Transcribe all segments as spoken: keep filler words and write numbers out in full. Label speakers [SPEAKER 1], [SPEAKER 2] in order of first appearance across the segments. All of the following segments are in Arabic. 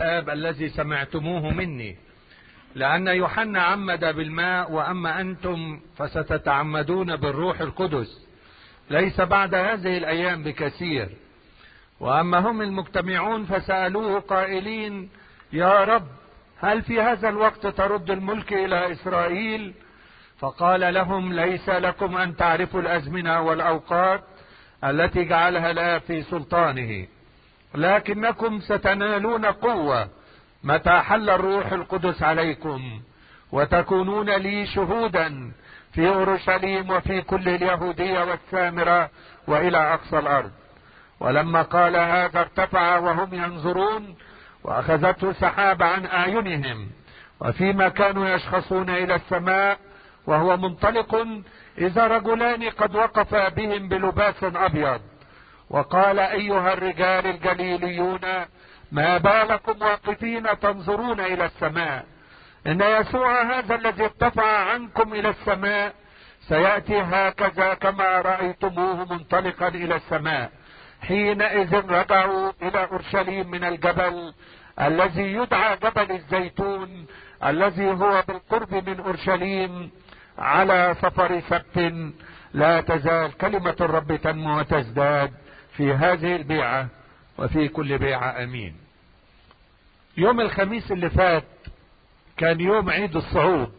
[SPEAKER 1] الآب الذي سمعتموه مني، لأن يوحنا عمد بالماء، وأما أنتم فستتعمدون بالروح القدس ليس بعد هذه الأيام بكثير. وأما هم المجتمعون فسألوه قائلين: يا رب، هل في هذا الوقت ترد الملك إلى إسرائيل؟ فقال لهم: ليس لكم أن تعرفوا الأزمنة والأوقات التي جعلها الآب في سلطانه، لكنكم ستنالون قوة متى حل الروح القدس عليكم، وتكونون لي شهودا في أورشليم وفي كل اليهودية والسامرة وإلى أقصى الأرض. ولما قال هذا ارتفع وهم ينظرون، وأخذته سحاب عن أعينهم، وفيما كانوا يشخصون إلى السماء وهو منطلق، إذا رجلان قد وقفا بهم بلباس أبيض، وقال: أيها الرجال الجليليون، ما بالكم واقفين تنظرون إلى السماء؟ إن يسوع هذا الذي ارتفع عنكم إلى السماء سيأتي هكذا كما رأيتموه منطلقا إلى السماء. حينئذ رجعوا إلى أورشليم من الجبل الذي يدعى جبل الزيتون، الذي هو بالقرب من أورشليم، على سفر سبت. لا تزال كلمة الرب تنمو وتزداد في هذه البيعة وفي كل بيعة. أمين. يوم الخميس اللي فات كان يوم عيد الصعود،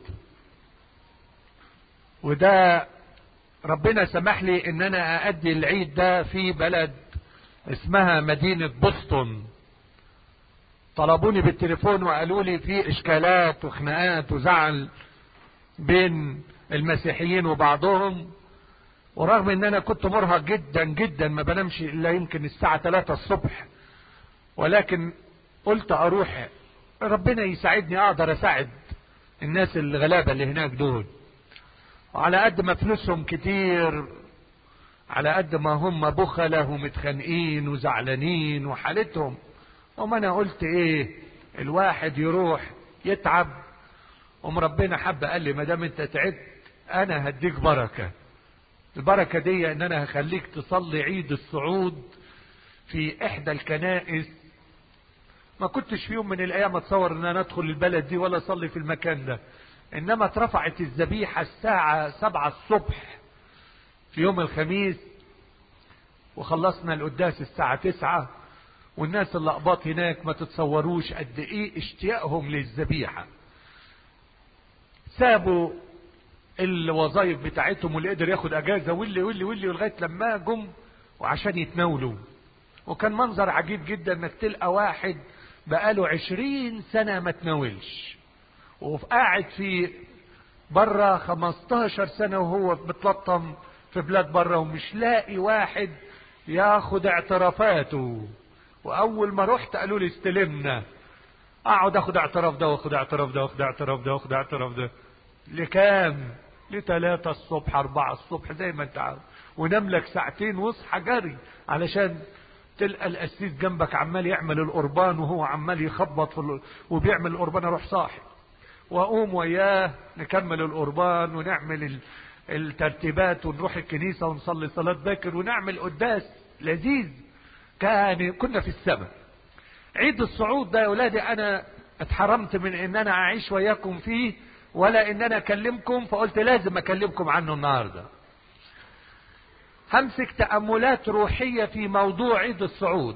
[SPEAKER 1] وده ربنا سمح لي ان انا اادي العيد ده في بلد اسمها مدينة بوسطن. طلبوني بالتليفون وقالوا لي في اشكالات وخناقات وزعل بين المسيحيين وبعضهم، ورغم ان انا كنت مرهق جدا جدا ما بنامش الا يمكن الساعة ثلاثة الصبح، ولكن قلت اروح ربنا يساعدني اقدر اساعد الناس الغلابة اللي هناك دول. وعلى قد ما فلوسهم كتير، على قد ما هم بخلة ومتخانقين وزعلانين وحالتهم. وما انا قلت ايه، الواحد يروح يتعب، ام ربنا حب قال لي: ما دام انت تعبت انا هديك بركة. البركة دي ان انا هخليك تصلي عيد الصعود في احدى الكنائس. ما كنتش في يوم من الايام اتصور ان انا ادخل البلد دي ولا اصلي في المكان ده، انما اترفعت الذبيحة الساعة سبعة الصبح في يوم الخميس، وخلصنا القداس الساعة تسعة. والناس اللي اقباط هناك ما تتصوروش قد ايه اشتياقهم للذبيحة. سابوا الوظائف بتاعتهم واللي قدر ياخد اجازة واللي واللي واللي لغاية لما جم وعشان يتناولوا. وكان منظر عجيب جدا انك تلقى واحد بقاله عشرين سنة ما تناولش، وقاعد في برا خمستاشر سنة وهو متلطم في بلاد برا، ومش لاقي واحد ياخد اعترافاته. واول ما رحت قالوا لي: استلمنا. اقعد اخد اعتراف ده واخد اعتراف ده واخد اعتراف ده واخد اعتراف ده لكام؟ لثلاثة الصبح اربعة الصبح زي ما انت عارف، ونام لك ساعتين واصحى جري علشان تلقى القسيس جنبك عمال يعمل القربان وهو عمال يخبط في ال... وبيعمل القربان. اروح صاحي واقوم وياه نكمل القربان ونعمل ال... الترتيبات ونروح الكنيسة ونصلي صلاة باكر ونعمل قداس لذيذ. كان كنا في السماء. عيد الصعود ده يا ولادي انا اتحرمت من ان انا اعيش وياكم فيه ولا ان انا اكلمكم، فقلت لازم اكلمكم عنه النهارده. همسك تأملات روحية في موضوع عيد الصعود.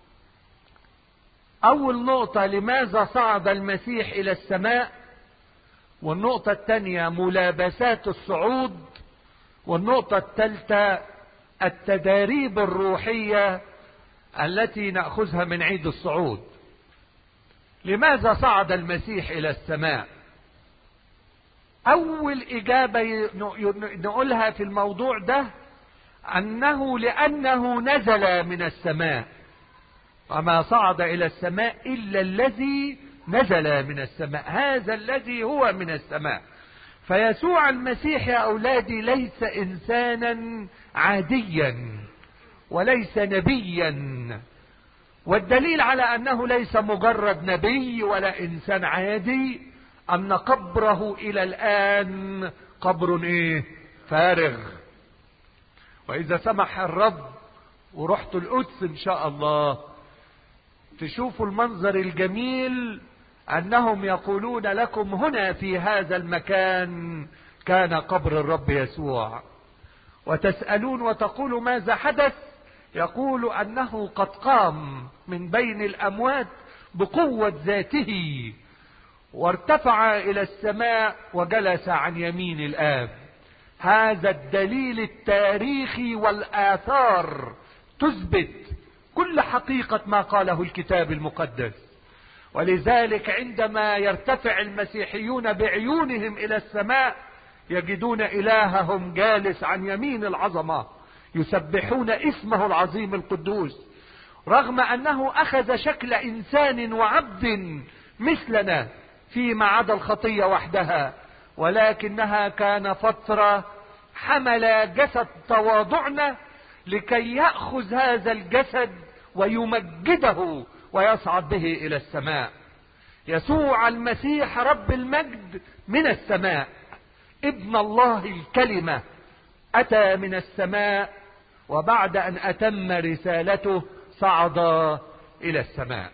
[SPEAKER 1] اول نقطة: لماذا صعد المسيح الى السماء؟ والنقطة الثانية: ملابسات الصعود. والنقطة الثالثة: التداريب الروحية التي نأخذها من عيد الصعود. لماذا صعد المسيح الى السماء؟ اول اجابة نقولها في الموضوع ده انه لانه نزل من السماء، وما صعد الى السماء الا الذي نزل من السماء، هذا الذي هو من السماء. فيسوع المسيح يا اولادي ليس انسانا عاديا وليس نبيا، والدليل على انه ليس مجرد نبي ولا انسان عادي ان قبره الى الان قبر ايه؟ فارغ. واذا سمح الرب ورحت القدس ان شاء الله تشوفوا المنظر الجميل أنهم يقولون لكم هنا في هذا المكان كان قبر الرب يسوع، وتسألون وتقولوا ماذا حدث؟ يقول أنه قد قام من بين الأموات بقوة ذاته، وارتفع إلى السماء وجلس عن يمين الآب. هذا الدليل التاريخي والآثار تثبت كل حقيقة ما قاله الكتاب المقدس. ولذلك عندما يرتفع المسيحيون بعيونهم إلى السماء يجدون إلههم جالس عن يمين العظمة، يسبحون اسمه العظيم القدوس، رغم أنه أخذ شكل إنسان وعبد مثلنا فيما عدا الخطية وحدها، ولكنها كان فترة حمل جسد تواضعنا لكي يأخذ هذا الجسد ويمجده ويصعد به إلى السماء. يسوع المسيح رب المجد من السماء، ابن الله الكلمة، أتى من السماء، وبعد أن أتم رسالته صعد إلى السماء.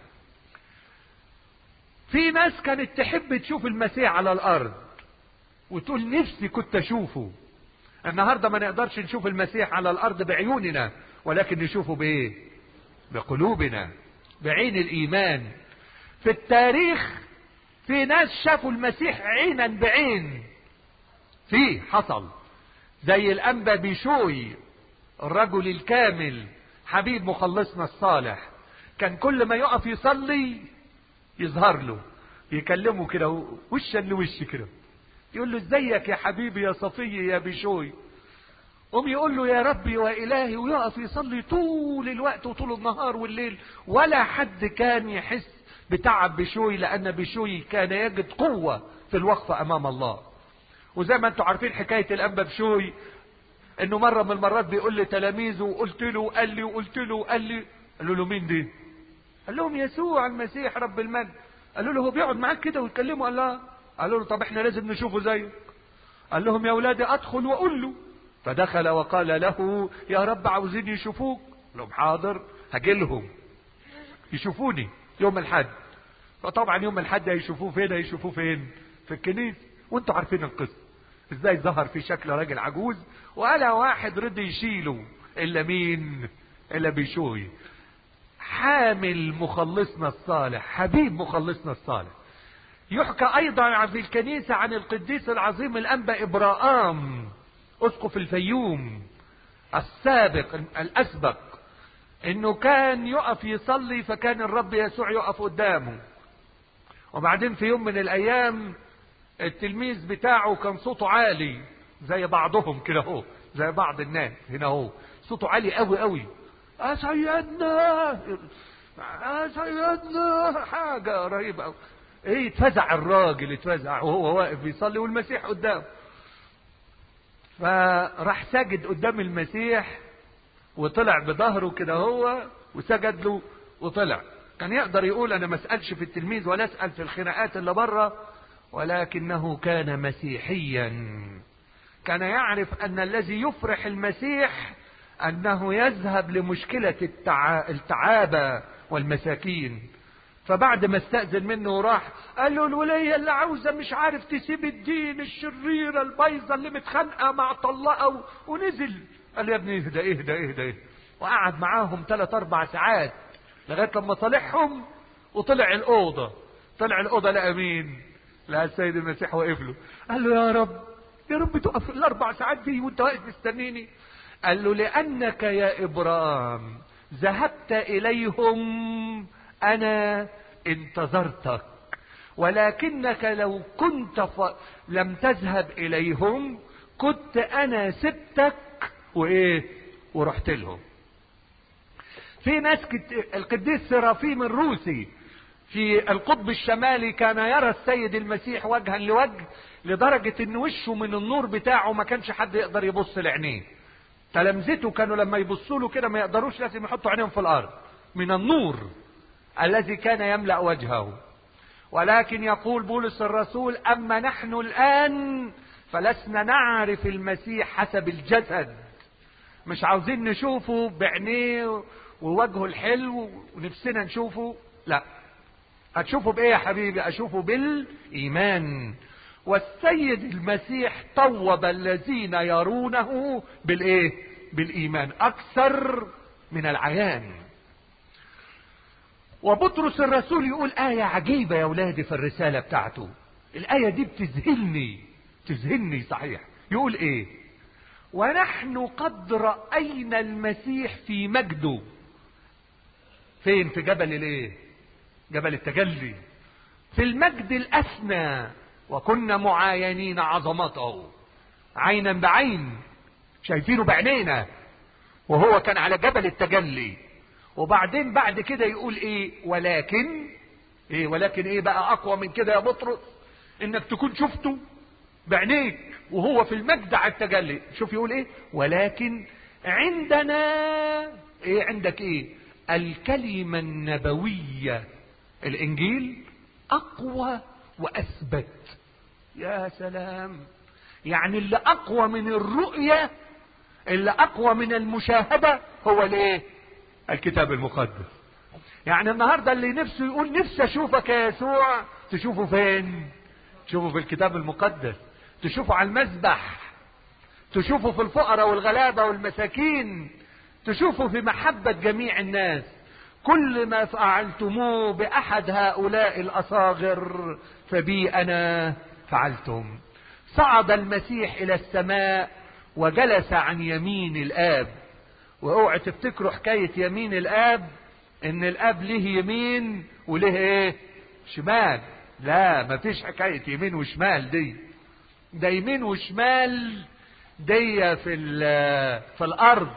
[SPEAKER 1] في ناس كانت تحب تشوف المسيح على الأرض وتقول نفسي كنت أشوفه. النهاردة ما نقدرش نشوف المسيح على الأرض بعيوننا، ولكن نشوفه بإيه؟ بقلوبنا، بعين الإيمان. في التاريخ في ناس شافوا المسيح عينا بعين، فيه حصل زي الأنبا بيشوي الرجل الكامل حبيب مخلصنا الصالح، كان كل ما يقف يصلي يظهر له، يكلمه كده وشا لوش كده، يقول له ازيك يا حبيبي يا صفي يا بيشوي، قوم يقول له يا ربي وإلهي، ويقف يصلي طول الوقت وطول النهار والليل، ولا حد كان يحس بتعب بيشوي، لأن بيشوي كان يجد قوة في الوقفة أمام الله. وزي ما انتم عارفين حكاية الأنبا بشوي، انه مرة من المرات بيقول لتلاميذه وقلت له قال لي وقلت له قال لي قالوا له مين دي؟ قال لهم يسوع المسيح رب المجد. قالوا له هو بيقعد معاك كده ويكلمه؟ قال لا. قالوا له طب احنا لازم نشوفه زيه. قال لهم يا اولادي ادخل واقول له. فدخل وقال له يا رب عاوزين يشوفوك. قال لهم حاضر هاجي لهم يشوفوني يوم الحد. فطبعا يوم الحد هيشوفوه فين؟ هيشوفوه فين؟ في الكنيسة. وانتوا عارفين القصة ازاي ظهر في شكل راجل عجوز، ولا واحد رضي يشيله الا مين؟ الا بيشوي، حامل مخلصنا الصالح، حبيب مخلصنا الصالح. يحكى ايضا في الكنيسة عن القديس العظيم الانبا ابراهام اسقف الفيوم السابق الاسبق، انه كان يقف يصلي فكان الرب يسوع يقف قدامه. وبعدين في يوم من الايام التلميذ بتاعه كان صوته عالي زي بعضهم كده اهو، زي بعض الناس هنا اهو، صوته عالي قوي قوي، يا سيدنا يا سيدنا، حاجة رهيبة قوي. ايه، اتفزع الراجل، اتفزع وهو واقف بيصلي والمسيح قدامه. فراح ساجد قدام المسيح وطلع بظهره كده هو وسجد له وطلع. كان يقدر يقول انا ما اسالش في التلميذ ولا اسال في الخناقات اللي بره، ولكنه كان مسيحيا، كان يعرف ان الذي يفرح المسيح انه يذهب لمشكلة التع... التعابة والمساكين. فبعد ما استأذن منه وراح قال له الولية اللي عاوزة مش عارف تسيب الدين الشريرة البيضة اللي متخانقة مع طلقة، ونزل قال له يا ابني اهدى اهدى اهدى اهدى، وقعد معاهم ثلاث اربع ساعات لغاية لما صالحهم وطلع الأوضة. طلع الأوضة لقى مين؟ لقى السيد المسيح واقف له. قال له يا رب يا رب تقف الاربع ساعات دي وانت واقف مستنيني؟ قال له لأنك يا إبراهيم ذهبت إليهم أنا انتظرتك، ولكنك لو كنت ف... لم تذهب إليهم كنت أنا سبتك وإيه ورحت لهم. في ناس كت... القديس سرافيم الروسي في القطب الشمالي كان يرى السيد المسيح وجها لوجه، لدرجة ان وشه من النور بتاعه ما كانش حد يقدر يبص لعينيه. تلامذته كانوا لما يبصوا له كده ما يقدروش، لازم يحطوا عينيهم في الارض من النور الذي كان يملأ وجهه. ولكن يقول بولس الرسول اما نحن الان فلسنا نعرف المسيح حسب الجسد، مش عاوزين نشوفه بعينيه ووجهه الحلو ونفسنا نشوفه، لا، هتشوفه بايه يا حبيبي؟ اشوفه بالايمان. والسيد المسيح طوب الذين يرونه بالايه؟ بالايمان اكثر من العيان. وبطرس الرسول يقول آية عجيبة يا ولادي في الرسالة بتاعته، الآية دي بتذهلني تذهلني صحيح. يقول ايه؟ ونحن قد رأينا المسيح في مجده. فين؟ في جبل الايه؟ جبل التجلي، في المجد الأسنى، وكنا معاينين عظمته عينا بعين، شايفينه بعينينا وهو كان على جبل التجلي. وبعدين بعد كده يقول ايه؟ ولكن ايه؟ ولكن ايه بقى اقوى من كده يا بطرس؟ انك تكون شفته بعينيك وهو في المجد على التجلي. شوف يقول ايه؟ ولكن عندنا ايه؟ عندك ايه؟ الكلمة النبوية، الانجيل اقوى واثبت. يا سلام! يعني اللي اقوى من الرؤية، اللي اقوى من المشاهدة هو الايه؟ الكتاب المقدس. يعني النهاردة اللي نفسه يقول نفسي اشوفك يا يسوع، تشوفه فين؟ تشوفه في الكتاب المقدس، تشوفه على المذبح، تشوفه في الفقراء والغلابة والمساكين، تشوفه في محبة جميع الناس. كل ما فعلتموه بأحد هؤلاء الأصاغر فبي أنا فعلتم. صعد المسيح إلى السماء وجلس عن يمين الآب. واوعى تفتكروا حكاية يمين الآب ان الآب له يمين وله ايه؟ شمال. لا، مفيش حكاية يمين وشمال دي. ده يمين وشمال دي في في الارض.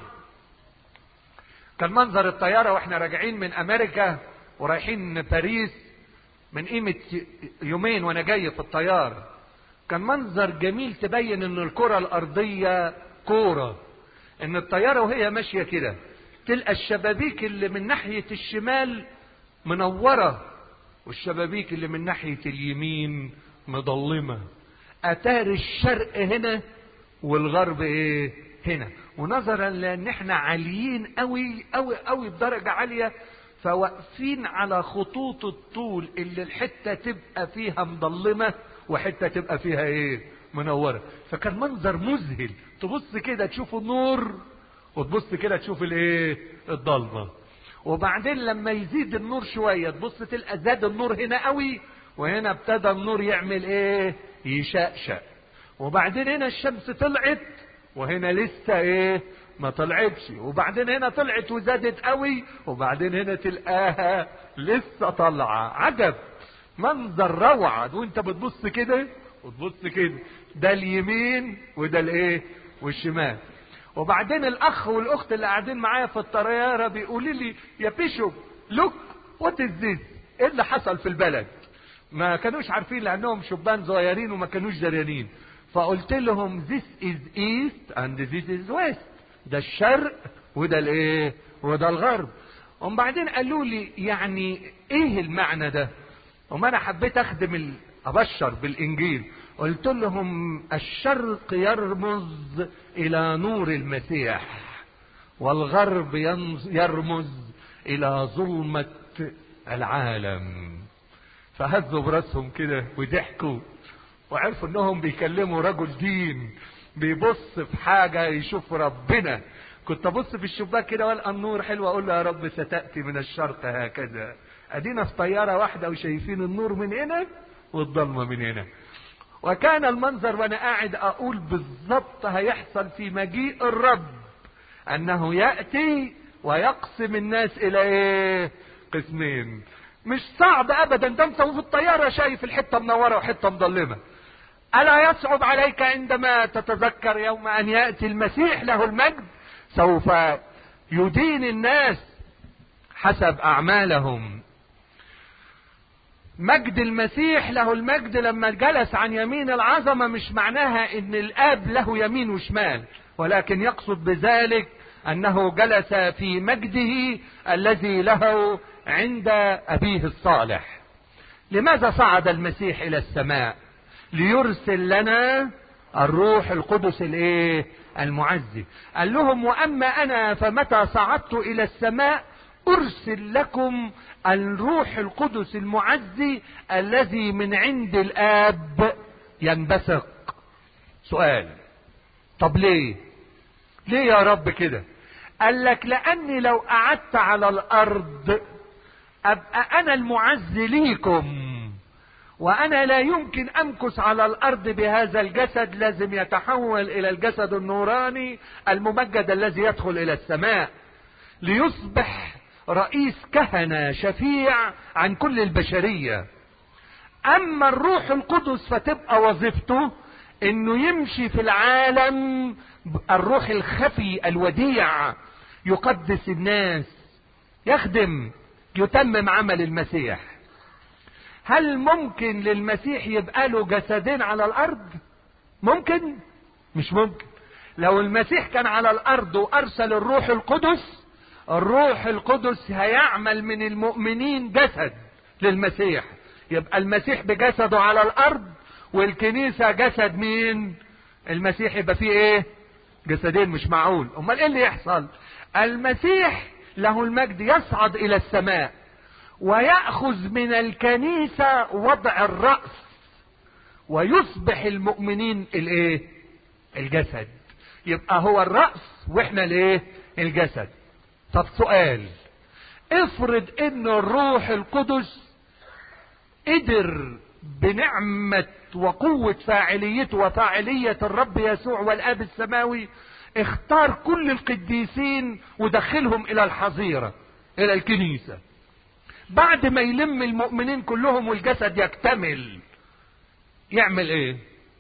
[SPEAKER 1] كان منظر الطيارة واحنا راجعين من امريكا ورايحين باريس من قيمة يومين وانا جاي في الطيارة، كان منظر جميل تبين ان الكرة الارضية كورة. ان الطيارة وهي ماشية كده تلقى الشبابيك اللي من ناحية الشمال منورة والشبابيك اللي من ناحية اليمين مضلمة. اتار الشرق هنا والغرب ايه؟ هنا. ونظرا لان احنا عاليين قوي قوي قوي بدرجة عالية، فواقفين على خطوط الطول اللي الحتة تبقى فيها مضلمة وحتة تبقى فيها ايه؟ منورة. فكان منظر مذهل، تبص كده تشوف النور وتبص كده تشوف الايه؟ الضلمة. وبعدين لما يزيد النور شوية تبص تلقى زاد النور هنا قوي، وهنا ابتدى النور يعمل ايه؟ يشقشق. وبعدين هنا الشمس طلعت وهنا لسه ايه؟ ما طلعتش. وبعدين هنا طلعت وزادت قوي، وبعدين هنا تلقاها لسه طالعة. عجب، منظر روعة. وانت بتبص كده وتبص كده، ده اليمين وده الايه؟ والشمال. وبعدين الاخ والاخت اللي قاعدين معايا في الطياره بيقولوا لي يا بيشوب لوك وات از ذس، ايه اللي حصل في البلد؟ ما كانوش عارفين لانهم شبان صغيرين وما كانوش دريانين. فقلت لهم this is east and this is west، ده الشرق وده الايه؟ وده الغرب. وبعدين قالوا لي يعني ايه المعنى ده؟ وما انا حبيت اخدم ال... ابشر بالانجيل. قلت لهم الشرق يرمز الى نور المسيح، والغرب يرمز الى ظلمة العالم. فهزوا براسهم كده وضحكوا وعرفوا انهم بيكلموا رجل دين بيبص في حاجة يشوف ربنا. كنت ابص في الشباك كده والقى النور حلو، اقول له يا رب ستأتي من الشرق هكذا. ادينا في طيارة واحدة وشايفين النور من هنا والضلمة من هنا. وكان المنظر وانا قاعد اقول بالظبط هيحصل في مجيء الرب انه يأتي ويقسم الناس الى ايه؟ قسمين. مش صعب ابدا، ده انت في الطيارة شايف الحتة منورة وحتة مظلمة. الا يصعب عليك عندما تتذكر يوم ان يأتي المسيح له المجد سوف يدين الناس حسب اعمالهم. مجد المسيح له المجد لما جلس عن يمين العظمة مش معناها ان الاب له يمين وشمال، ولكن يقصد بذلك انه جلس في مجده الذي له عند ابيه الصالح. لماذا صعد المسيح الى السماء؟ ليرسل لنا الروح القدس الايه؟ المعزي. قال لهم واما انا فمتى صعدت الى السماء ارسل لكم الروح القدس المعزي الذي من عند الاب ينبثق. سؤال، طب ليه ليه يا رب كده؟ قال لك لاني لو قعدت على الارض ابقى انا المعزي ليكم، وانا لا يمكن امكث على الارض بهذا الجسد، لازم يتحول الى الجسد النوراني الممجد الذي يدخل الى السماء ليصبح رئيس كهنة شفيع عن كل البشرية. اما الروح القدس فتبقى وظيفته انه يمشي في العالم، الروح الخفي الوديع، يقدس الناس، يخدم، يتمم عمل المسيح. هل ممكن للمسيح يبقى له جسدين على الارض؟ ممكن؟ مش ممكن. لو المسيح كان على الارض وارسل الروح القدس، الروح القدس هيعمل من المؤمنين جسد للمسيح، يبقى المسيح بجسده على الارض والكنيسة جسد مين؟ المسيح. يبقى فيه ايه؟ جسدين. مش معقول. امال ايه اللي يحصل؟ المسيح له المجد يصعد الى السماء ويأخذ من الكنيسة وضع الرأس، ويصبح المؤمنين الايه؟ الجسد. يبقى هو الرأس واحنا الايه؟ الجسد. طب سؤال، افرض ان الروح القدس قدر بنعمة وقوة فاعليته وفاعلية الرب يسوع والآب السماوي اختار كل القديسين ودخلهم الى الحظيرة، الى الكنيسة، بعد ما يلم المؤمنين كلهم والجسد يكتمل، يعمل ايه؟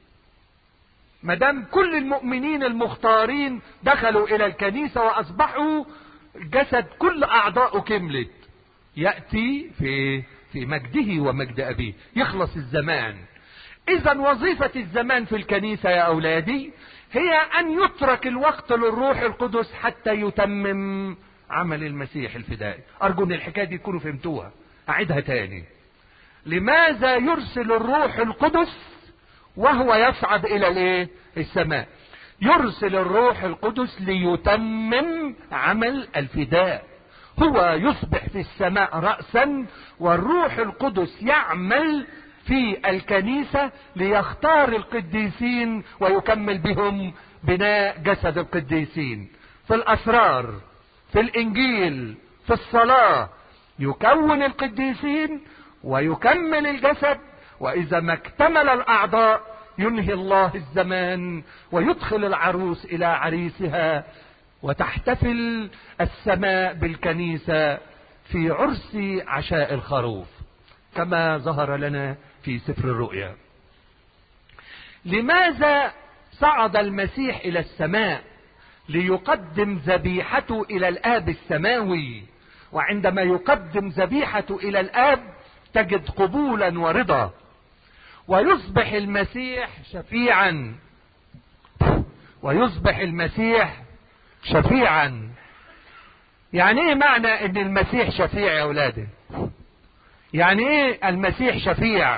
[SPEAKER 1] مدام كل المؤمنين المختارين دخلوا الى الكنيسة واصبحوا جسد، كل اعضاؤه كملت، يأتي في في مجده ومجد ابيه، يخلص الزمان. اذا وظيفة الزمان في الكنيسة يا اولادي هي ان يترك الوقت للروح القدس حتى يتمم عمل المسيح الفدائي. ارجو ان الحكاية دي تكونوا فهمتوها. اعيدها تاني. لماذا يرسل الروح القدس وهو يصعد الى الايه؟ السماء. يرسل الروح القدس ليتمم عمل الفداء. هو يصبح في السماء رأسا، والروح القدس يعمل في الكنيسة ليختار القديسين ويكمل بهم بناء جسد القديسين. في الأسرار، في الإنجيل، في الصلاة، يكون القديسين ويكمل الجسد، وإذا ما اكتمل الأعضاء ينهي الله الزمان ويدخل العروس إلى عريسها، وتحتفل السماء بالكنيسة في عرس عشاء الخروف كما ظهر لنا في سفر الرؤيا. لماذا صعد المسيح إلى السماء؟ ليقدم ذبيحته إلى الآب السماوي، وعندما يقدم ذبيحته إلى الآب تجد قبولا ورضا، ويصبح المسيح شفيعا. ويصبح المسيح شفيعا. يعني ايه معنى ان المسيح شفيع يا اولادي؟ يعني ايه المسيح شفيع؟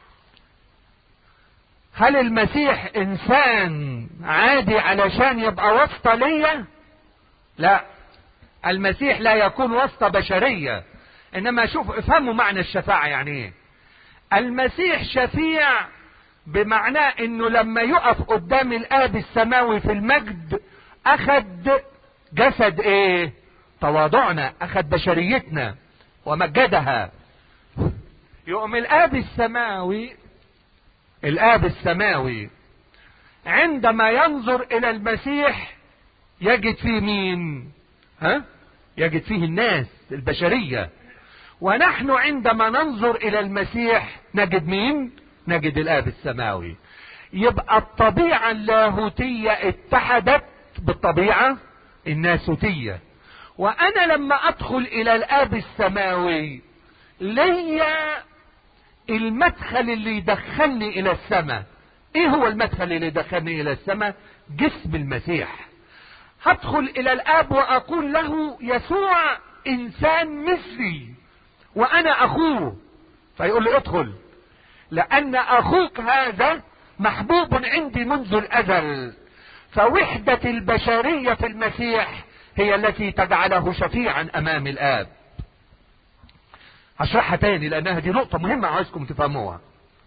[SPEAKER 1] هل المسيح انسان عادي علشان يبقى واسطة ليا؟ لا، المسيح لا يكون واسطة بشرية. انما شوف، افهموا معنى الشفاعة يعني ايه. المسيح شفيع بمعنى انه لما يقف قدام الاب السماوي في المجد اخذ جسد ايه؟ تواضعنا، اخذ بشريتنا ومجدها. يقوم الاب السماوي الاب السماوي عندما ينظر الى المسيح يجد فيه مين؟ ها؟ يجد فيه الناس البشرية. ونحن عندما ننظر الى المسيح نجد مين؟ نجد الاب السماوي. يبقى الطبيعة اللاهوتية اتحدت بالطبيعة الناسوتية. وانا لما ادخل الى الاب السماوي ليا المدخل اللي يدخلني الى السماء. ايه هو المدخل اللي يدخلني الى السماء؟ جسم المسيح. هدخل الى الاب واقول له يسوع انسان مثلي وانا اخوه، فيقول لي ادخل، لان اخوك هذا محبوب عندي منذ الازل. فوحدة البشرية في المسيح هي التي تجعله شفيعا امام الاب. هشرحها تاني لانها دي نقطة مهمة عايزكم تفهموها.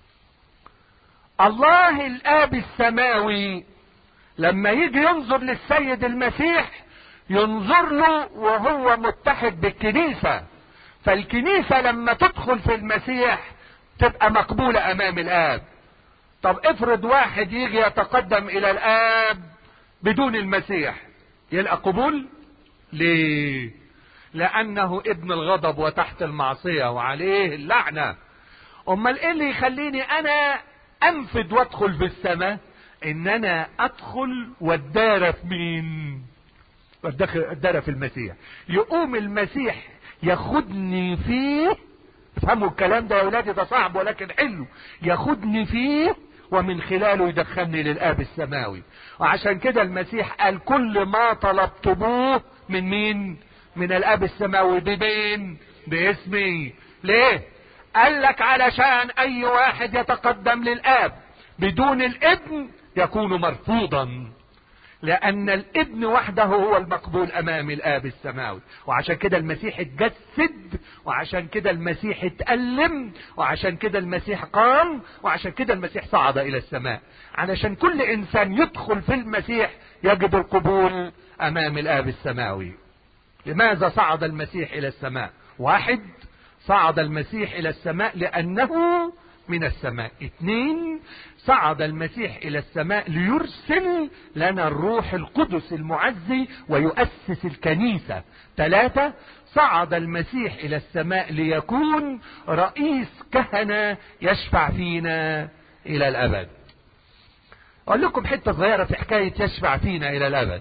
[SPEAKER 1] الله الاب السماوي لما يجي ينظر للسيد المسيح ينظر له وهو متحد بالكنيسة، فالكنيسة لما تدخل في المسيح تبقى مقبولة امام الاب. طب افرض واحد يجي يتقدم الى الاب بدون المسيح، يلقى قبول؟ ليه؟ لانه ابن الغضب وتحت المعصية وعليه اللعنة. امال ايه اللي يخليني انا انفد وادخل في السماء؟ ان انا ادخل واتدارى في مين؟ واتدارى في المسيح. يقوم المسيح ياخدني فيه. افهموا الكلام ده يا ولادي، ده صعب ولكن حلو. ياخدني فيه ومن خلاله يدخلني للاب السماوي. وعشان كده المسيح قال كل ما طلبتموه من مين؟ من الاب السماوي. بمين؟ باسمي. ليه؟ قال لك علشان اي واحد يتقدم للاب بدون الابن يكون مرفوضا، لان الابن وحده هو المقبول امام الاب السماوي. وعشان كده المسيح اتجسد، وعشان كده المسيح اتألم، وعشان كده المسيح قام، وعشان كده المسيح صعد الى السماء، علشان كل انسان يدخل في المسيح يجد القبول امام الاب السماوي. لماذا صعد المسيح الى السماء؟ واحد، صعد المسيح الى السماء لانه من السماء. اثنين، صعد المسيح الى السماء ليرسل لنا الروح القدس المعزي ويؤسس الكنيسة. ثلاثة، صعد المسيح الى السماء ليكون رئيس كهنة يشفع فينا الى الابد. اقول لكم حتة صغيرة في حكاية يشفع فينا الى الابد.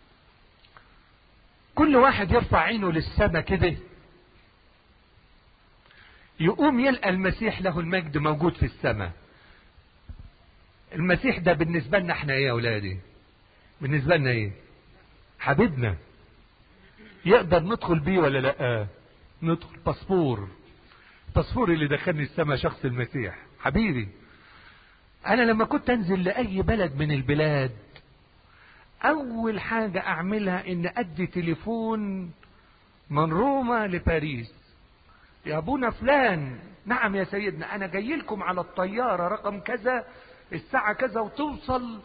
[SPEAKER 1] كل واحد يرفع عينه للسماء كده يقوم يلقى المسيح له المجد موجود في السماء. المسيح ده بالنسبة لنا احنا ايه يا اولادي؟ بالنسبة لنا ايه؟ حبيبنا. يقدر ندخل بيه ولا لا؟ ندخل. باسبور. باسبور اللي دخلني السماء شخص المسيح. حبيبي، انا لما كنت انزل لاي بلد من البلاد اول حاجة اعملها ان ادي تليفون من روما لباريس. يا ابونا فلان، نعم يا سيدنا، انا جاي لكم على الطيارة رقم كذا الساعة كذا وتوصل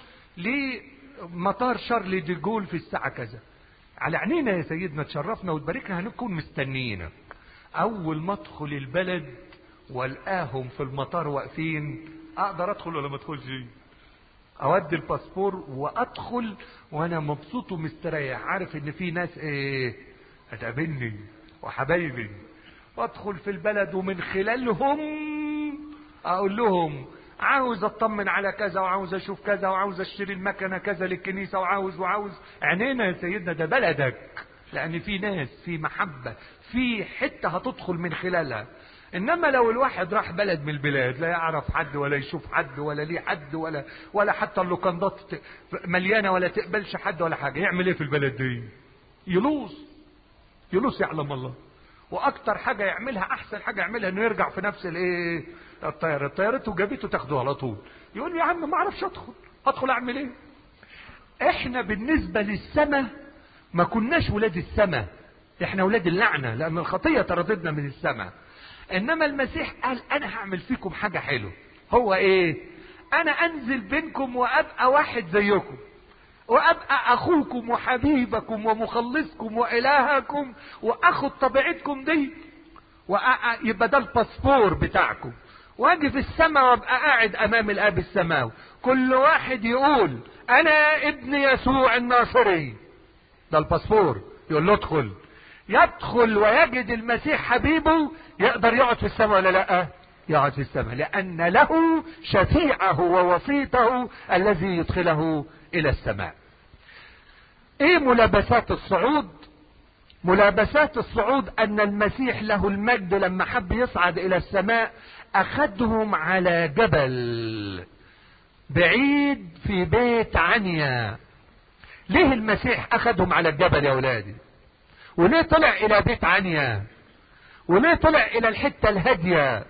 [SPEAKER 1] لمطار شارل دي جول في الساعة كذا. على عينينا يا سيدنا، تشرفنا وتباركنا، هنكون مستنيينك. اول ما ادخل البلد والقاهم في المطار واقفين، اقدر ادخل ولا ما ادخلش؟ اودي الباسبور وادخل وانا مبسوط ومستريح، عارف ان في ناس ايه هتقابلني وحبايبي. وادخل في البلد ومن خلالهم اقول لهم عاوز اطمن على كذا، وعاوز اشوف كذا، وعاوز اشتري المكنه كذا للكنيسه، وعاوز وعاوز عينينا يا سيدنا، ده بلدك. لان في ناس، في محبه، في حته هتدخل من خلالها. انما لو الواحد راح بلد من البلاد لا يعرف حد ولا يشوف حد ولا ليه حد ولا ولا حتى اللوكندات مليانه ولا تقبلش حد ولا حاجه، يعمل ايه في البلد دي؟ يلوص. يلوص يعلم الله. واكتر حاجه يعملها، احسن حاجه يعملها، انه يرجع في نفس الايه الطياره. طيارته جابته تاخده على طول. يقول لي يا عم ما اعرفش ادخل، ادخل اعمل ايه؟ احنا بالنسبه للسماء ما كناش ولاد السماء، احنا ولاد اللعنه، لان الخطيه طردتنا من السماء. انما المسيح قال انا هعمل فيكم حاجه حلوه. هو ايه؟ انا انزل بينكم وابقى واحد زيكم، وابقى اخوكم وحبيبكم ومخلصكم والهكم، واخد طبيعتكم دي، ويبقى ده الباسبور بتاعكم. واجي في السماء وابقى قاعد امام الاب السماوي، كل واحد يقول انا ابن يسوع الناصري، ده الباسبور. يقول له ادخل. يدخل ويجد المسيح حبيبه، يقدر يقعد في السماء ولا لا؟ يقعد في السماء، لان له شفيعه ووسيطه الذي يدخله الى السماء. ايه ملابسات الصعود؟ ملابسات الصعود ان المسيح له المجد لما حب يصعد الى السماء اخذهم على جبل بعيد في بيت عنيا. ليه المسيح اخذهم على الجبل يا اولادي؟ وليه طلع الى بيت عنيا؟ وليه طلع الى الحتة الهادية؟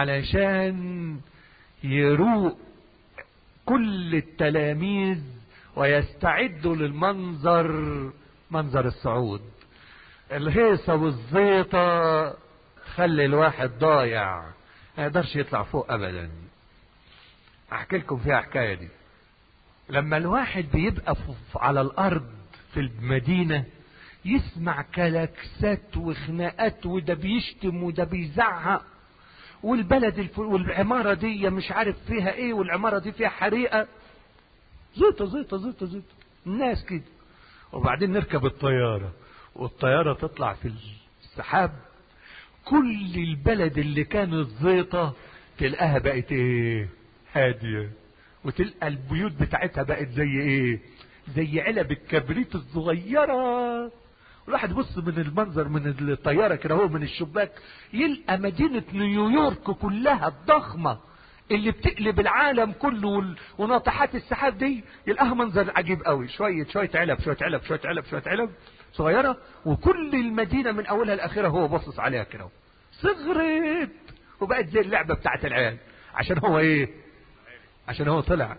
[SPEAKER 1] علشان يروق كل التلاميذ ويستعدوا للمنظر، منظر الصعود. الهيصة والزيطة تخلي الواحد ضايع، ما يقدرش يطلع فوق ابدا. احكي لكم فيها حكاية دي. لما الواحد بيبقى على الارض في المدينة يسمع كلاكسات وخناقات، وده بيشتم وده بيزعق، والبلد الف... والعمارة دي مش عارف فيها ايه، والعمارة دي فيها حريقة، زيطة زيطة زيطة زيطة الناس كده. وبعدين نركب الطيارة والطيارة تطلع في السحاب، كل البلد اللي كانت زيطة تلقاها بقت ايه؟ هادية. وتلقى البيوت بتاعتها بقت زي ايه؟ زي علب الكبريت الصغيرة. الواحد يبص من المنظر من الطيارة كده هو من الشباك، يلقى مدينة نيويورك كلها الضخمة اللي بتقلب العالم كله وناطحات السحاب دي، يلقاها منظر عجيب قوي. شوية شوية علب شوية علب شوية علب شوية علب صغيرة، وكل المدينة من اولها لاخرها هو باصص عليها كده، صغرت وبقت زي اللعبة بتاعت العيال. عشان هو ايه؟ عشان هو طلع.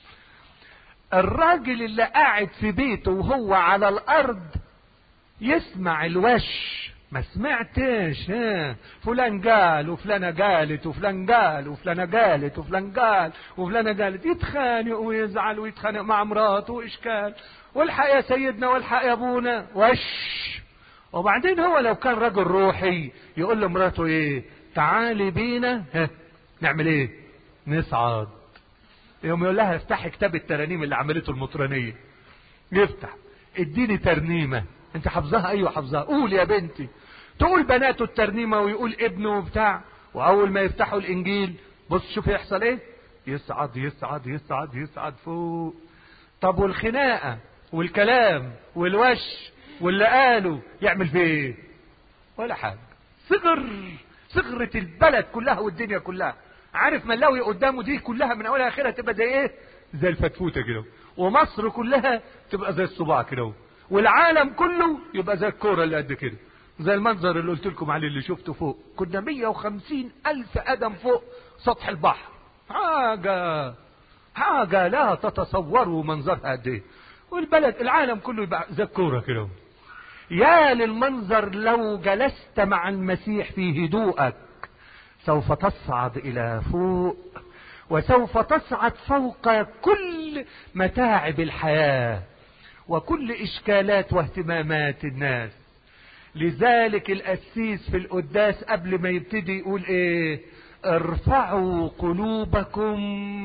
[SPEAKER 1] الراجل اللي قاعد في بيته وهو على الارض يسمع الوش، ما سمعتش ها فلان قال وفلانة قالت وفلان قال وفلانة قالت وفلان قال وفلانة قالت، يتخانق ويزعل ويتخانق مع مراته واشكال، والحق يا سيدنا والحق يا ابونا وش. وبعدين هو لو كان رجل روحي يقول لمراته ايه؟ تعالي بينا ها نعمل ايه؟ نصعد. يوم يقول لها افتحي كتاب الترانيم اللي عملته المطرانية، يفتح اديني ترنيمة انت حافظاها. ايوه حافظاها. قول يا بنتي. تقول بناته الترنيمة ويقول ابنه وبتاع، واول ما يفتحوا الانجيل بص شوف يحصل ايه؟ يصعد يصعد يصعد يصعد فوق. طب والخناقة والكلام والوش واللي قالوا يعمل فيه ايه؟ ولا حاجة. صغر صغرت البلد كلها والدنيا كلها. عارف ملاوي قدامه دي كلها من اولها اخرها تبقى زي ايه؟ زي الفتفوتة كده. ومصر كلها تبقى زي الصباع كده، والعالم كله يبقى زي الكورة اللي قد كده، زي المنظر اللي قلت لكم عليه اللي شفته فوق. كنا مية وخمسين الف قدم فوق سطح البحر، حاجة حاجة لا تتصوروا منظرها قد ايه. والبلد العالم كله يبقى زي الكورة كده. يا للمنظر لو جلست مع المسيح في هدوءك، سوف تصعد الى فوق، وسوف تصعد فوق كل متاعب الحياة وكل اشكالات واهتمامات الناس. لذلك القسيس في القداس قبل ما يبتدي يقول ايه؟ ارفعوا قلوبكم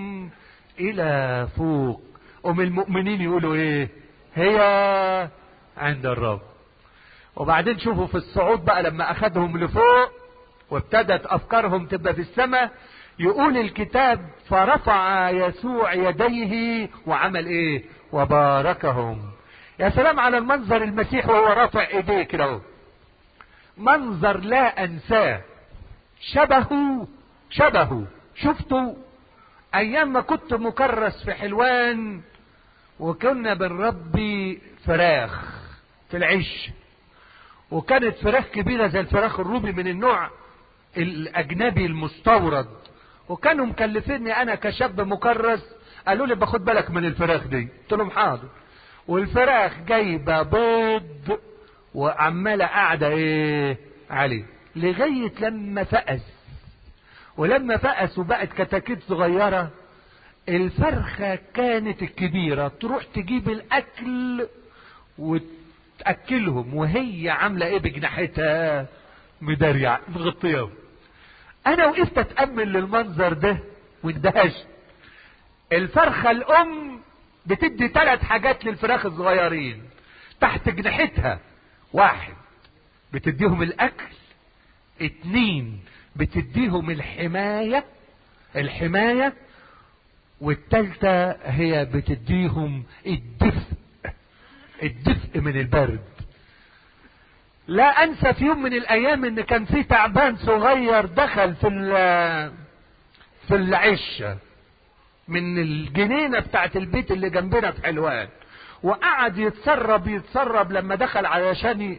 [SPEAKER 1] الى فوق. ام المؤمنين يقولوا ايه؟ هي عند الرب. وبعدين شوفوا في الصعود بقى لما اخذهم لفوق وابتدت افكارهم تبقى في السماء، يقول الكتاب فرفع يسوع يديه وعمل ايه؟ وباركهم. يا سلام على المنظر المسيح وهو رافع ايديه كده، منظر لا انساه. شبهه شبهه شفته ايام ما كنت مكرس في حلوان، وكنا بنربي فراخ في العش، وكانت فراخ كبيرة زي الفراخ الرومي من النوع الاجنبي المستورد، وكانوا مكلفيني انا كشاب مكرس، قالوا لي باخد بالك من الفراخ دي، قلت لهم حاضر. والفراخ جايبه بيض وعماله قاعده ايه عليه لغايه لما فقس. ولما فقس وبقت كتاكيت صغيره، الفرخه كانت الكبيره تروح تجيب الاكل وتاكلهم وهي عامله ايه بجناحتها؟ مدريع مغطيه. انا وقفت اتامل للمنظر ده واندهشت. الفرخه الام بتدي ثلاث حاجات للفراخ الصغيرين تحت جناحتها: واحد بتديهم الاكل، اتنين بتديهم الحماية الحماية والتالتة هي بتديهم الدفء الدفء من البرد. لا انسى في يوم من الايام ان كان في تعبان صغير دخل في في العشه من الجنينة بتاعت البيت اللي جنبنا في حلوان، وقعد يتسرب يتسرب لما دخل علشان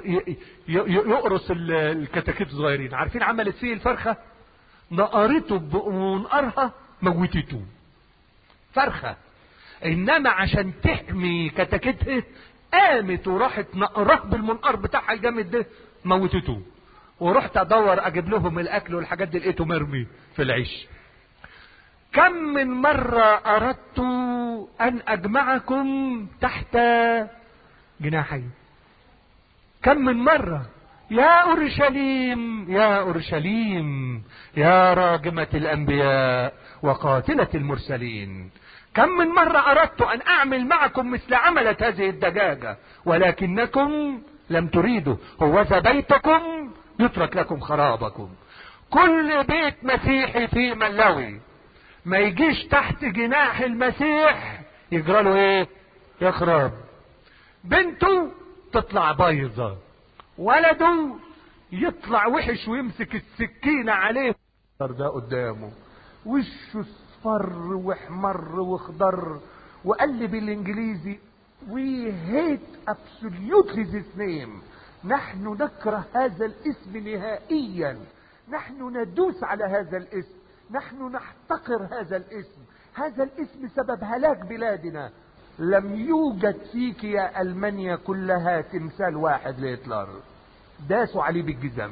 [SPEAKER 1] يقرص الكتاكيت الصغيرين. عارفين عملت فيه الفرخة؟ نقرته بمنقرها موتته. فرخة انما عشان تحمي كتاكيتها قامت وراحت نقراه بالمنقار بتاعها الجامد ده موتته. ورحت ادور اجيب لهم الاكل والحاجات دي لقيته مرمي في العيش. كم من مرة اردت ان اجمعكم تحت جناحي، كم من مرة. يا اورشليم يا اورشليم يا راجمة الانبياء وقاتلة المرسلين، كم من مرة اردت ان اعمل معكم مثل عملت هذه الدجاجة ولكنكم لم تريدوا. هوذا بيتكم يترك لكم خرابكم. كل بيت مسيحي فيه ملوي ما يجيش تحت جناح المسيح يجرى له ايه؟ يخرب. بنته تطلع بايظة، ولده يطلع وحش ويمسك السكينة عليه ده قدامه، وشه اصفر واحمر واخضر. وقال لي بالانجليزي we hate absolutely this name. نحن نكره هذا الاسم نهائيا، نحن ندوس على هذا الاسم، نحن نحتقر هذا الاسم. هذا الاسم سبب هلاك بلادنا. لم يوجد فيك يا ألمانيا كلها تمثال واحد لهتلر، داسوا عليه بالجزم.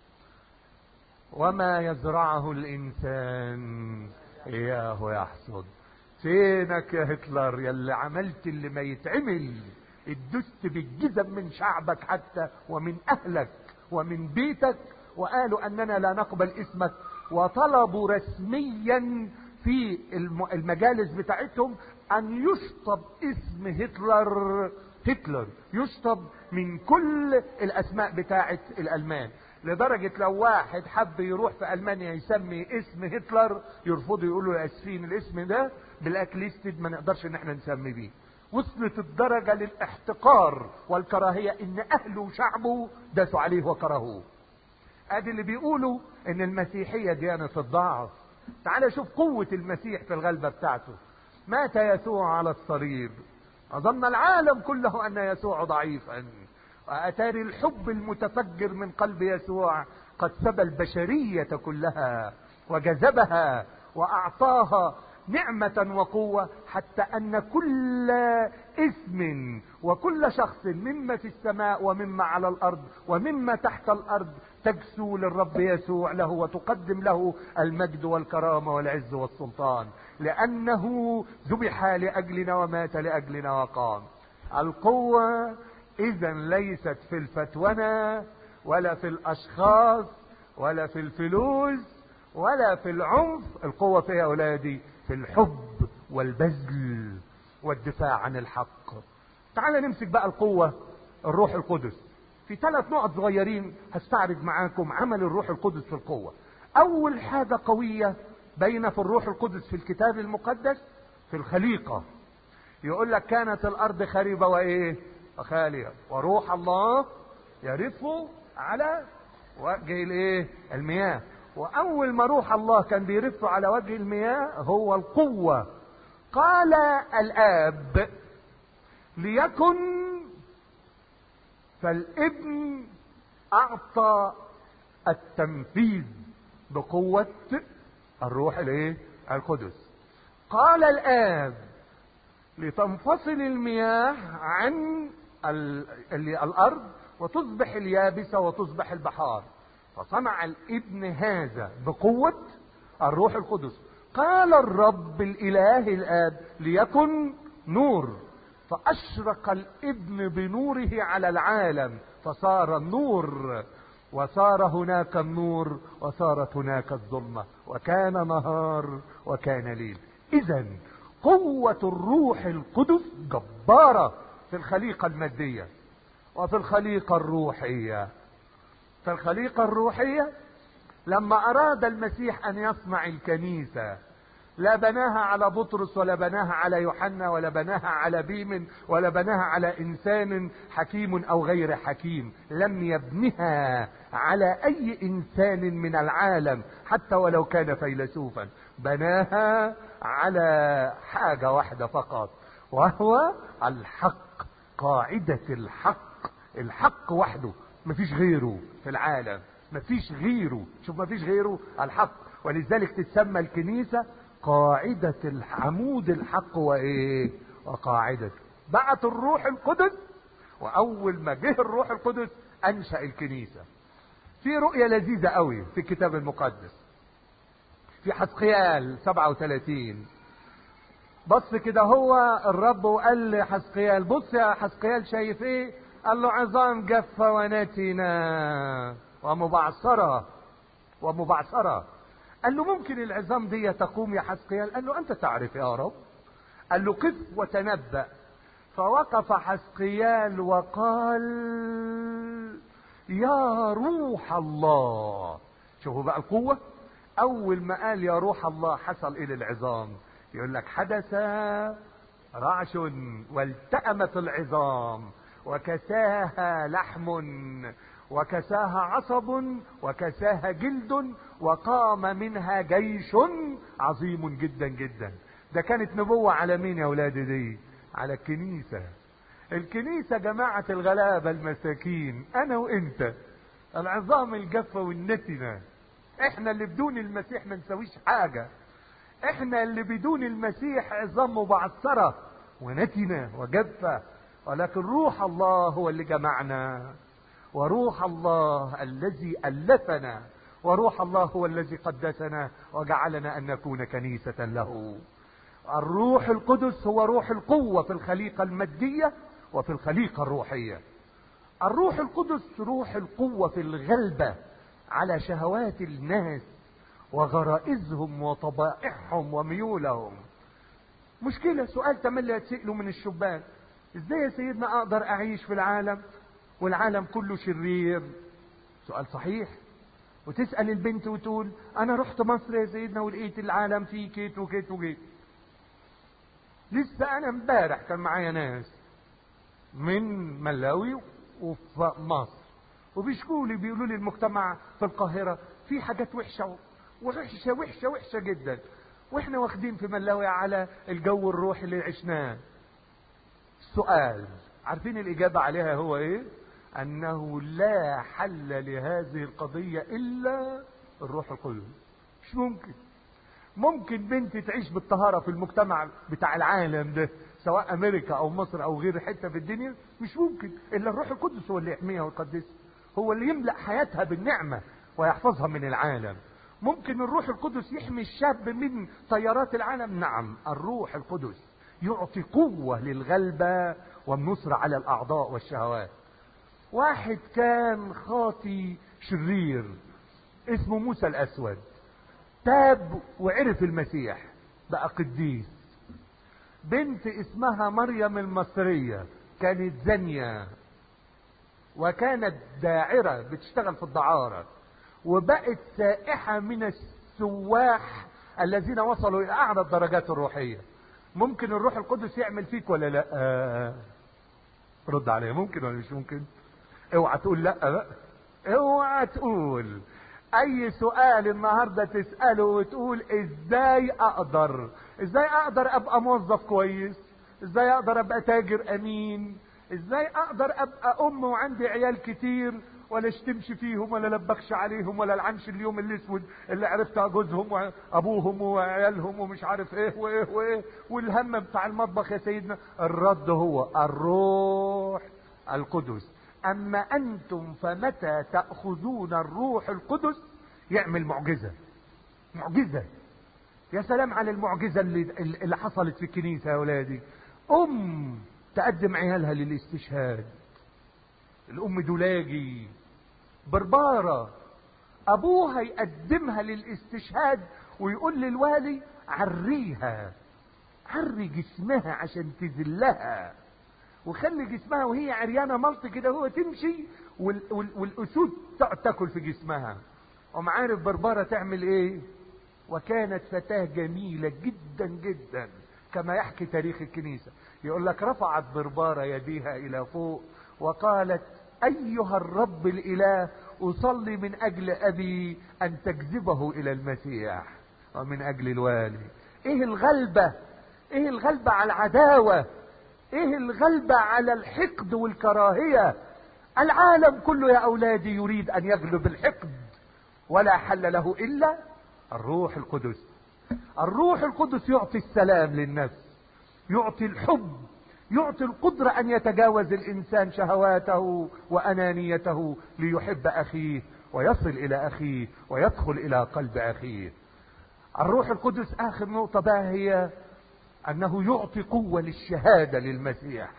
[SPEAKER 1] وما يزرعه الإنسان إياه يحصد. فينك يا هتلر يلي عملت اللي ما يتعمل؟ ادست بالجزم من شعبك حتى ومن أهلك ومن بيتك، وقالوا أننا لا نقبل اسمك، وطلبوا رسميا في المجالس بتاعتهم ان يشطب اسم هتلر. هتلر يشطب من كل الاسماء بتاعت الالمان، لدرجة لو واحد حب يروح في المانيا يسمي اسم هتلر يرفضوا، يقولوا يا اسفين الاسم ده بلاك ليستد ما نقدرش ان احنا نسمي بيه. وصلت الدرجة للاحتقار والكراهية ان اهله وشعبه داسوا عليه وكرهوه. ادي اللي بيقولوا ان المسيحية ديانة الضعف. تعال شوف قوة المسيح في الغلبة بتاعته. مات يسوع على الصليب، اظن العالم كله ان يسوع ضعيفا، واتاري الحب المتفجر من قلب يسوع قد سبى البشرية كلها وجذبها واعطاها نعمة وقوة، حتى ان كل اسم وكل شخص مما في السماء ومما على الارض ومما تحت الارض تجسو للرب يسوع له وتقدم له المجد والكرامة والعز والسلطان، لأنه ذبح لأجلنا ومات لأجلنا وقام. القوة إذا ليست في الفتونة ولا في الأشخاص ولا في الفلوس ولا في العنف. القوة في أولادي في الحب والبذل والدفاع عن الحق. تعال نمسك بقى القوة الروح القدس في ثلاث نقط صغيرين هستعرض معاكم عمل الروح القدس في القوة. اول حاجة قوية بين في الروح القدس في الكتاب المقدس في الخليقة، يقول لك كانت الارض خريبة وايه خالية وروح الله يرف على وجه الايه المياه. واول ما روح الله كان بيرف على وجه المياه هو القوة. قال الاب ليكن، فالابن اعطى التنفيذ بقوة الروح الايه القدس. قال الاب لتنفصل المياه عن ال... الارض وتصبح اليابسة وتصبح البحار، فصنع الابن هذا بقوة الروح القدس. قال الرب الاله الاب ليكن نور، فاشرق الابن بنوره على العالم فصار النور، وصار هناك النور وصارت هناك الظلمة، وكان نهار وكان ليل. اذا قوة الروح القدس جبارة في الخليقة المادية وفي الخليقة الروحية. في الخليقة الروحية لما اراد المسيح ان يصنع الكنيسة لا بناها على بطرس ولا بناها على يوحنا ولا بناها على بيمن ولا بناها على انسان حكيم او غير حكيم، لم يبنها على اي انسان من العالم حتى ولو كان فيلسوفا، بناها على حاجة واحدة فقط وهو الحق. قاعدة الحق، الحق وحده مفيش غيره في العالم، مفيش غيره. شوف مفيش غيره الحق. ولذلك تسمى الكنيسة قاعدة عمود الحق وايه وقاعدة. بعت الروح القدس، واول ما جه الروح القدس انشأ الكنيسة. في رؤية لذيذة قوي في الكتاب المقدس في حزقيال سبعة وثلاثين. بص كده هو الرب وقال لحزقيال: بص يا حزقيال، شايف ايه؟ قال له: عظام جافة ونتنة ومبعثرة ومبعثرة. قال له: ممكن العظام دي تقوم يا حزقيال؟ قال له: انت تعرف يا رب. قال له: قف وتنبأ. فوقف حزقيال وقال: يا روح الله. شوفوا بقى القوة. اول ما قال يا روح الله حصل ايه للعظام؟ يقول لك: حدث رعش والتأمت العظام وكساها لحم وكساها عصب وكساها جلد وقام منها جيش عظيم جدا جدا. ده كانت نبوة على مين يا ولادي؟ دي على الكنيسة. الكنيسة جماعة الغلابة المساكين، انا وانت، العظام الجافة والنتنة. احنا اللي بدون المسيح ما نسويش حاجة. احنا اللي بدون المسيح عظام مبعثرة ونتنة وجافة، ولكن روح الله هو اللي جمعنا، وروح الله الذي ألفنا، وروح الله هو الذي قدسنا وجعلنا أن نكون كنيسة له. الروح القدس هو روح القوة في الخليقة المادية وفي الخليقة الروحية. الروح القدس روح القوة في الغلبة على شهوات الناس وغرائزهم وطبائعهم وميولهم. مشكلة، سؤال تملي يتسألوا من الشبان: ازاي يا سيدنا اقدر اعيش في العالم والعالم كله شرير؟ سؤال صحيح. وتسأل البنت وتقول: انا رحت مصر يا سيدنا ولقيت العالم فيه كيت وكيت وكيت. لسه انا امبارح كان معايا ناس من ملاوي وفي مصر وبيشكوا لي، بيقولوا لي المجتمع في القاهرة في حاجات وحشة وحشة وحشة وحشة جدا، واحنا واخدين في ملاوي على الجو الروحي اللي عشناه. السؤال عارفين الإجابة عليها هو ايه؟ انه لا حل لهذه القضية الا الروح القدس. مش ممكن ممكن بنت تعيش بالطهارة في المجتمع بتاع العالم ده، سواء امريكا او مصر او غير حتة في الدنيا، مش ممكن الا الروح القدس هو اللي يحميها ويقدسها، هو اللي يملأ حياتها بالنعمة ويحفظها من العالم. ممكن الروح القدس يحمي الشاب من تيارات العالم؟ نعم، الروح القدس يعطي قوة للغلبة والنصر على الأعضاء والشهوات. واحد كان خاطي شرير اسمه موسى الأسود، تاب وعرف المسيح بقى قديس. بنت اسمها مريم المصرية كانت زانية وكانت داعرة بتشتغل في الدعارة، وبقت سائحة من السواح الذين وصلوا إلى أعلى الدرجات الروحية. ممكن الروح القدس يعمل فيك ولا لا؟ آه. رد عليه، ممكن ولا مش ممكن؟ اوعى تقول لا بقى، اوعى تقول اي سؤال النهاردة تسأله وتقول ازاي اقدر ازاي اقدر ابقى موظف كويس، ازاي اقدر ابقى تاجر امين، ازاي اقدر ابقى ام وعندي عيال كتير ولا اشتمش فيهم ولا لبخش عليهم ولا العنش اليوم الاسود اللي عرفت جوزهم وابوهم وعيالهم ومش عارف ايه وايه وايه والهم بتاع المطبخ. يا سيدنا الرد هو الروح القدس. اما انتم فمتى تأخذون الروح القدس يعمل معجزة. معجزة. يا سلام على المعجزة اللي, اللي حصلت في الكنيسة يا ولادي. ام تقدم عيالها للاستشهاد، الام دولاجي بربارة، ابوها يقدمها للاستشهاد ويقول للوالي: عريها، عري جسمها عشان تذلها، وخلي جسمها وهي عريانة ملط كده هو تمشي وال وال والاسود تقعد تاكل في جسمها. ومعارف بربارة تعمل ايه؟ وكانت فتاة جميلة جدا جدا كما يحكي تاريخ الكنيسة. يقول لك: رفعت بربارة يديها الى فوق وقالت: ايها الرب الاله، اصلي من اجل ابي ان تجذبه الى المسيح ومن اجل الوالي. ايه الغلبة؟ ايه الغلبة على العداوة؟ ايه الغلبة على الحقد والكراهية؟ العالم كله يا اولادي يريد ان يغلب الحقد، ولا حل له الا الروح القدس. الروح القدس يعطي السلام للنفس، يعطي الحب، يعطي القدرة ان يتجاوز الانسان شهواته وانانيته ليحب اخيه ويصل الى اخيه ويدخل الى قلب اخيه. الروح القدس اخر نقطة بقى هي انه يعطي قوة للشهادة للمسيح.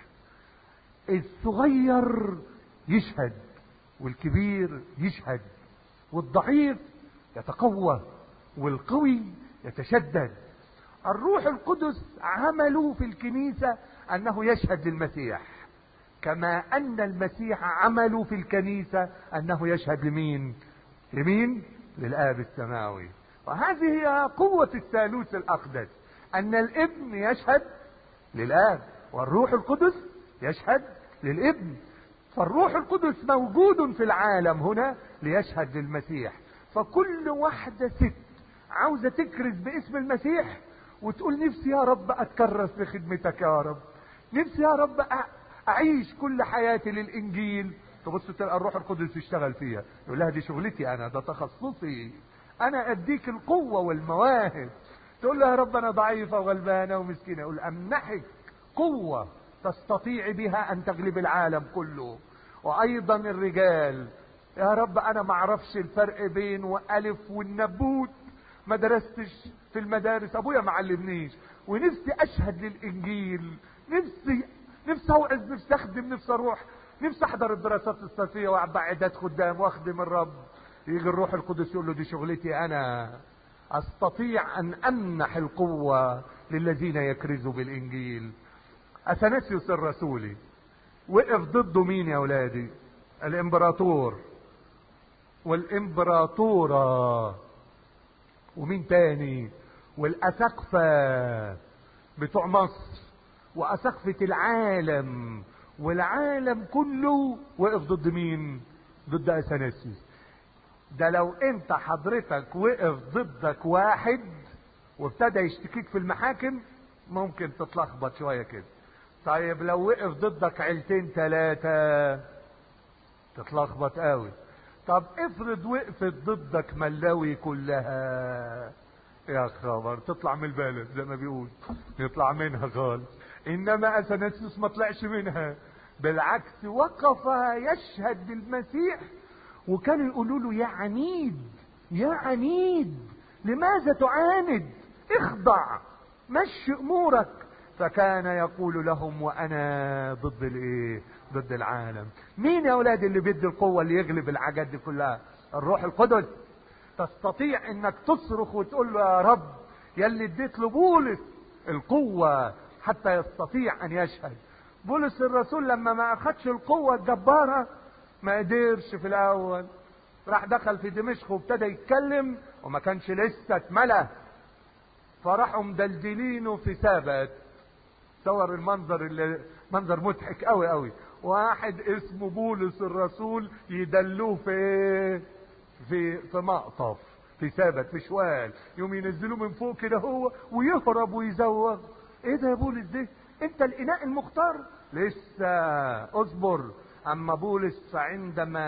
[SPEAKER 1] الصغير يشهد والكبير يشهد، والضعيف يتقوى والقوي يتشدد. الروح القدس عمله في الكنيسة انه يشهد للمسيح، كما ان المسيح عمله في الكنيسة انه يشهد لمين؟ لمين؟ للآب السماوي. وهذه هي قوة الثالوث الأقدس، ان الابن يشهد للآب والروح القدس يشهد للابن. فالروح القدس موجود في العالم هنا ليشهد للمسيح. فكل واحدة ست عاوزة تكرز باسم المسيح وتقول نفسي يا رب اتكرس لخدمتك يا رب، نفسي يا رب اعيش كل حياتي للانجيل، تبص تلقى الروح القدس يشتغل فيها، يقول لها دي شغلتي انا، ده تخصصي، انا اديك القوة والمواهب. تقول له يا رب انا ضعيفة وغلبانة ومسكينة، يقول امنحك قوة تستطيع بها ان تغلب العالم كله. وايضا الرجال، يا رب انا معرفش الفرق بين والف والنبوت، ما درستش في المدارس، ابويا ما علمنيش، ونفسي اشهد للانجيل، نفسي نفسي اوعظ، نفسي اخدم، نفسي اروح، نفسي احضر الدراسات الصيفيه واعبع عداد خدام واخدم الرب. يجي الروح القدس يقول له دي شغلتي انا، استطيع ان امنح القوه للذين يكرزوا بالانجيل. اثناسيوس الرسولي وقف ضده مين يا اولادي؟ الامبراطور والامبراطوره، ومين تاني؟ والاساقفه بتوع مصر واساقفه العالم، والعالم كله وقف ضد مين؟ ضد اثناسيوس. ده لو انت حضرتك وقف ضدك واحد وابتدى يشتكيك في المحاكم ممكن تتلخبط شويه كده. طيب لو وقف ضدك عيلتين ثلاثه تتلخبط قوي. طب افرض وقفت ضدك ملاوي كلها، يا خبر تطلع من البلد زي ما بيقول، يطلع منها خالص. انما اثناسيوس ما طلعش منها، بالعكس وقف يشهد للمسيح. وكانوا يقولوا له يا عنيد يا عنيد لماذا تعاند؟ اخضع، مشي امورك. فكان يقول لهم وانا ضد الايه؟ ضد العالم. مين يا اولاد اللي بيدي القوة اللي يغلب الحاجات دي كلها؟ الروح القدس. تستطيع انك تصرخ وتقول له يا رب يا اللي اديت له بولس القوة حتى يستطيع ان يشهد. بولس الرسول لما ما اخدش القوة الجبارة ما قدرش في الاول، راح دخل في دمشق وابتدى يتكلم وما كانش لسه اتملى، فراحوا مدلدلينه في ثابت. صور المنظر اللي منظر مضحك قوي قوي، واحد اسمه بولس الرسول يدلوه في في في مقطف في ثابت في شوال، يوم ينزلوه من فوق كده هو ويهرب ويزوغ. ايه ده يا بولس ده؟ انت الاناء المختار؟ لسه اصبر. اما بولس فعندما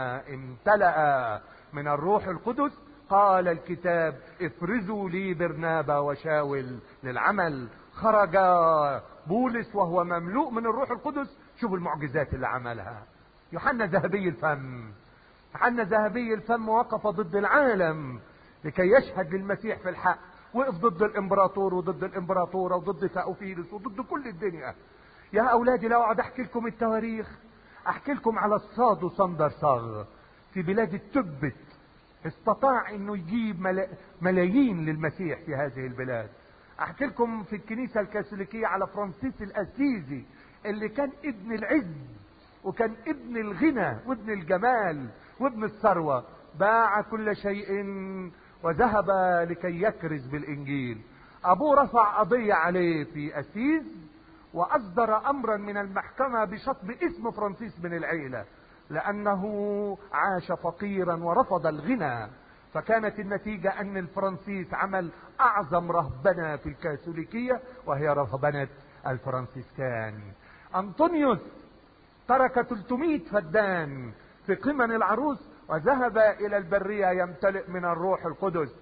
[SPEAKER 1] امتلأ من الروح القدس قال الكتاب افرزوا لي برنابا وشاول للعمل. خرج بولس وهو مملوء من الروح القدس. شوفوا المعجزات اللي عملها. يوحنا ذهبي الفم، يوحنا ذهبي الفم وقف ضد العالم لكي يشهد للمسيح في الحق، وقف ضد الامبراطور وضد الامبراطورة وضد ثاوفيلوس وضد كل الدنيا. يا اولادي لو اقعد احكي لكم التواريخ، احكي لكم على الصاد وصندر صاغ في بلاد التبت، استطاع انه يجيب ملا... ملايين للمسيح في هذه البلاد. احكي لكم في الكنيسة الكاثوليكية على فرانسيس الاسيزي اللي كان ابن العز وكان ابن الغنى وابن الجمال وابن الثروة، باع كل شيء وذهب لكي يكرز بالانجيل. ابوه رفع قضية عليه في اسيز واصدر امرا من المحكمة بشطب اسم فرانسيس من العيلة لانه عاش فقيرا ورفض الغنى. فكانت النتيجة ان الفرنسيس عمل اعظم رهبنة في الكاثوليكية وهي رهبنة الفرنسيسكان. انطونيوس ترك ثلاثمائة فدان في قمن العروس وذهب الى البرية يمتلئ من الروح القدس.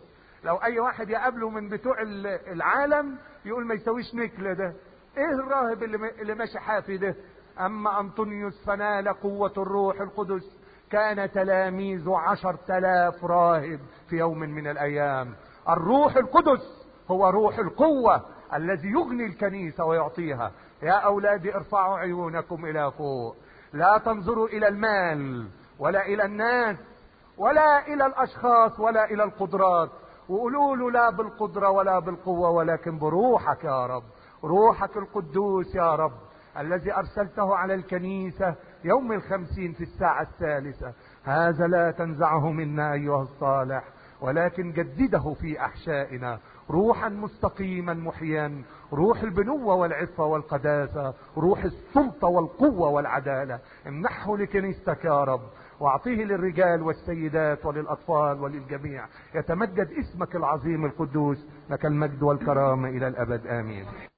[SPEAKER 1] لو اي واحد يقابله من بتوع العالم يقول ما يسويش نكلة ده، ايه الراهب اللي, اللي ماشي حافي ده؟ اما انطونيوس فنال قوة الروح القدس، كان تلاميذه عشر تلاف راهب في يوم من الايام. الروح القدس هو روح القوة الذي يغني الكنيسة ويعطيها. يا اولادي ارفعوا عيونكم الى فوق، لا تنظروا الى المال ولا الى الناس ولا الى الاشخاص ولا الى القدرات، وقولوا له لا بالقدرة ولا بالقوة ولكن بروحك يا رب، روحك القدوس يا رب الذي ارسلته على الكنيسة يوم الخمسين في الساعة الثالثة. هذا لا تنزعه منا ايها الصالح، ولكن جدده في احشائنا روحا مستقيما محيا، روح البنوة والعفة والقداسة، روح السلطة والقوة والعدالة. امنحه لكنيستك يا رب، واعطيه للرجال والسيدات وللاطفال وللجميع. يتمجد اسمك العظيم القدوس، لك المجد والكرامة الى الابد امين.